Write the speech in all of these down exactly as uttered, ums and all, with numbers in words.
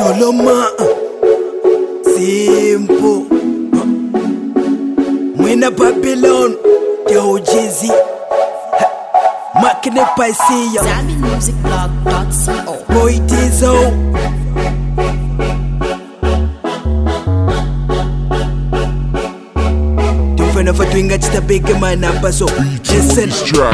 Soloma Simple Mwena Babylon Yo Jizzy Makine Paisia Zambi Music Blog dot co. Boy Tizo Tufana fatuinga chita big man up so listen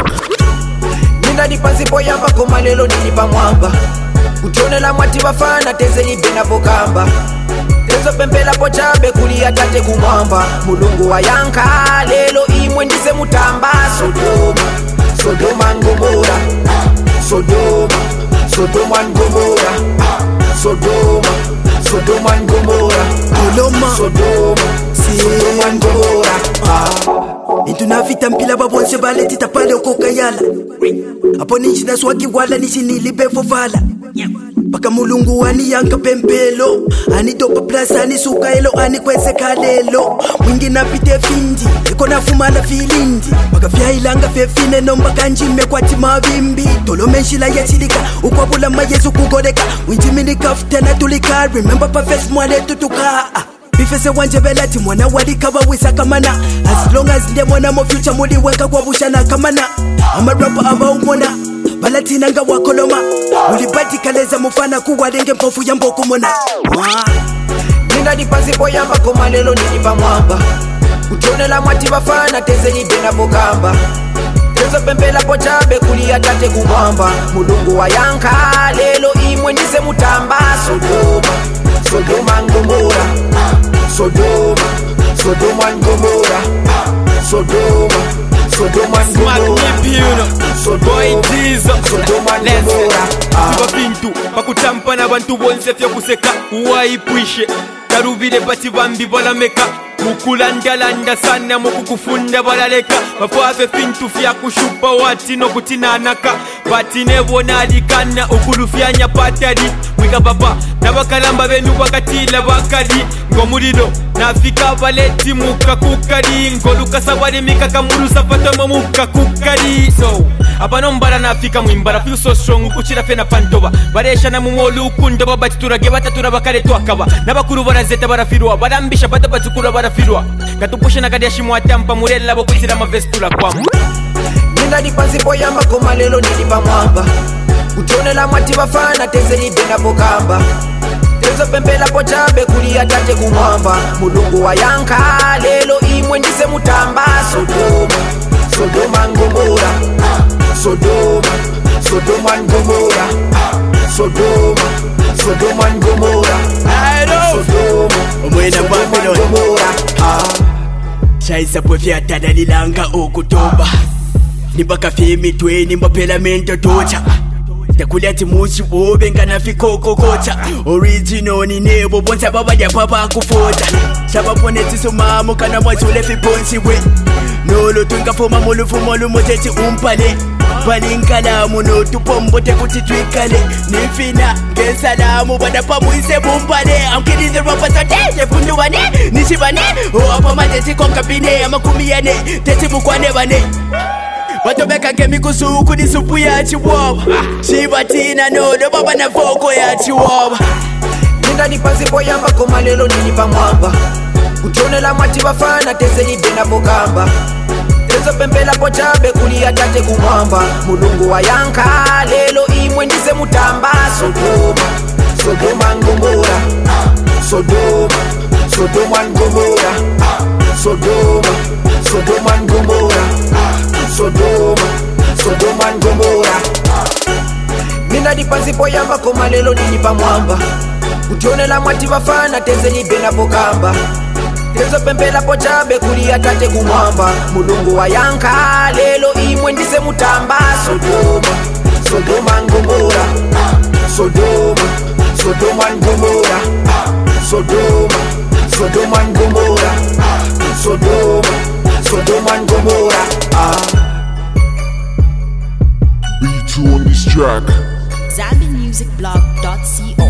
Nina dipansi poyamba kumalelo nilipa mwamba Utone la mwati wafana teze libe na vokamba Tezo pempela pochabe kulia tate kumwamba Mulungu wa yanka lelo imwe ndise mutamba Sodoma, Sodoma ngomora Sodoma, Sodoma ngomora Sodoma, Sodoma ngomora Sodoma, Sodoma, Sodoma ngomora Intuna vita mpila babonse baleti tapale okokayala Apo ninji na swaki wala nishi nilibevo vala Baka mulungu wani yanka pempelo Ani dopa plasa ani sukaelo ani kweze kalelo Mwingi na pite findi Eko na fumala filindi Baka fya ilanga fefine nomba kanjime kwa timavimbi Tolo menshila ya chilika Ukwabula mayezu kugoreka Winjimini kaftena tulika Remember pa fes mwale tutuka Bifese wanje belati mwana wali kaba wisa kamana As long as nde mwana mo future muli weka kwa bushana kamana Ama rapper aba umona Balati nanga wakoloma Ulibati kaleza mufana kuwa denge mpofu ya mboku mona Nina dipansi poyamba kumalelo nilipa mwamba Utone la mwati wafana teze libe na vokamba Tezo pempela pochabe kulia tate kumwamba Mulungu wa yanka lelo imwe ndise mutamba Sodoma, Sodoma ngomora Sodoma, Sodoma ngomora Sodoma, Sodoma ngomora Sodoma, Sodoma ngomora Tiba pintu, pakutampa na bantu bonse fya kuseka Uwaipwishe, tarubile bati bambi bala meka Mukulanda landa sana mukukufunda balaleka Mafafe pintu fya kushupa wati no kutinanaka Bati nebo nalikana ukulufyanya patari Mwika baba, nabakalamba benu bakatila bakali Ngomulilo, nafika baleti muka kukali Ngoluka sabari mika kamuru sapatomo muka kukali So, abanombara nafika mwimbara Feel so strong ukuchira fena pantoba Baresha na mumolu ukundoba Bati turage batatura bakale tuakaba Nabakuru barazeta barafirwa Barambisha batabatukura barafirwa Katupusha na kadiashi muatampa Murela bokutira mavestula kwamu Nina dipansi poyamba kumalelo nilipa mwamba Utone la mwati wafana teze libe na vokamba Tezo pempela pochabe kulia tate kumwamba Mulungu wa yanka lelo imwe ndise mutamba Sodoma, Sodoma ngomora Sodoma, Sodoma ngomora Sodoma, Sodoma ngomora Sodoma, Mwena Sodoma Babylon ngomora Shaisa pwefya tadalilanga okutoba Nibaka fimi twe nimba pelamento tocha Takulati muchi obe ngana fikoko kocha Original ni nebo bonsa baba ya papa kufota Shaba poneti sumamu kana mwachule fiponsi we Nolo tunga fuma mulu fumolu moteti umpale Balinkalamu no tupombo te kutitwikale Nifina gesalamu bada pamuise bumpale I'm kidding the rapper so dead fundu wane Nishibane o apa mateti konkabine Amakumiyane teti mukwane bane Watobeka kemi kusuku ni supu ya chiwawa Shibatina nodo baba na foko ya chiwawa Nina dipansi poyamba kumalelo nilipa mwamba Utone la mwati wafana teze libe na vokamba Tezo pempela pochabe kulia tate kumwamba Mulungu wa yanka lelo imwe ndise mutamba Sodoma, Sodoma ngomora Sodoma, Sodoma ngomora Sodoma, Sodoma ngomora Sodoma, Sodoma ngomora Nina dipansi poyamba kumalelo nilipa mwamba Utone la mwati wafana teze libe na vokamba Tezo pempela pochabe kulia tate kumwamba Mulungu wa yanka lelo imwe ndise mutamba Sodoma, Sodoma ngomora Sodoma, Sodoma ngomora Sodoma, Sodoma ngomora Sodoma, Sodoma ngomora B two on this track. Zambi Music Blog dot co.